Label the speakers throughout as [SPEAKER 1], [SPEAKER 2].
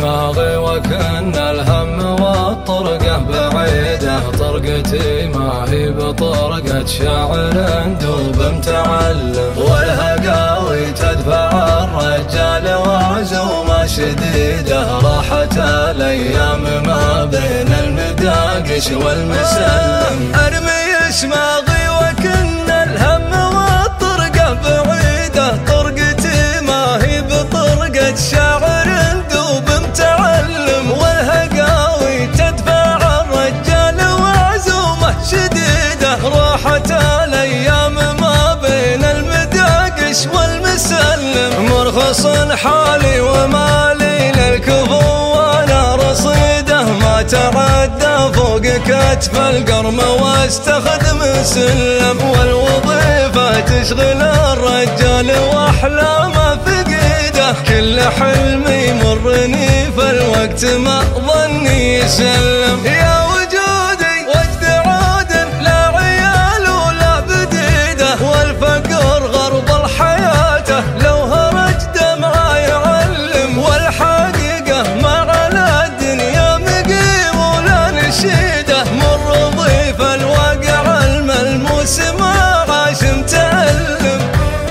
[SPEAKER 1] دماغي وكن الهم والطرقة بعيدة، طرقتي ما هي بطرقة شاعر دوب متعلم، والهقاوي تدفع الرجال وعزومة شديدة، راحت الايام ما بين المداقش والمسلم. ارمي شماغي وكن الهم والطرقة بعيدة، طرقتي ما هي بطرقة شاعر دوب متعلم، والهقاوي تدفع الرجال وعزومة شديدة، راحت الايام ما بين المداقش والمسلم. مرخص حالي ومالي للكفو وانا رصيده، ما تعدى فوق كتف القرم واستخدم سلم، والوظيفة تشغل الرجال واحلامه فقيده، كل حلم يمرني فالوقت ما ظني يسلم. يا وجودي وجد عود لا عيال ولا بديده، والفقر غرب الحياة لو هرج دمعه يعلم، والحقيقة ما على الدنيا مقيم ولا نشيده، مر ضيف الواقع الملموس ما عاش متألم.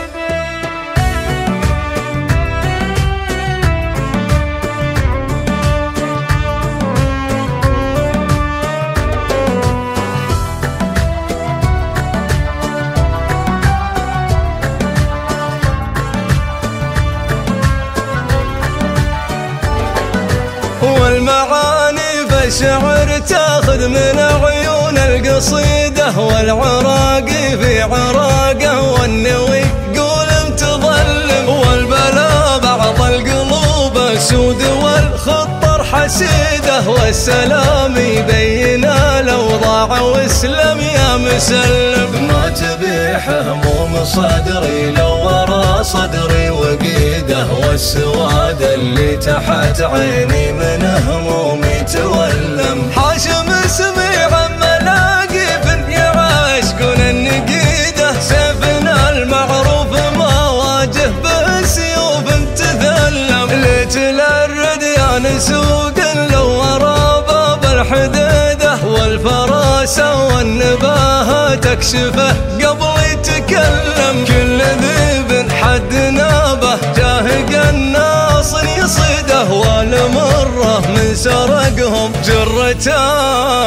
[SPEAKER 1] والمعاني فالشعر تاخذ من عيون القصيدة، والعراقي في عراقه والنوي يقول متظلم، والبلا بعض القلوب سود والخطر حسيده، والسلام يبين الاوضاع واسلم يا مسلم. ما تبيح هموم صدري لو ورا صدري وقيده، والسواد اللي تحت عيني من همومي تولم، حاشم اسمي عم لاقي يعاشقون النقيده، سيفنا المعروف ما واجه بسيوف تثلم، ليت للرديان سوق لو ورا باب الحديده، والفراسه والنباهه تكشفه قبل يتكلم، كل ذيب حد نابه جاهق الناص يصيده، والمره من سرقهم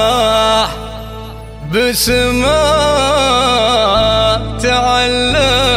[SPEAKER 1] جرته بسما تعلم.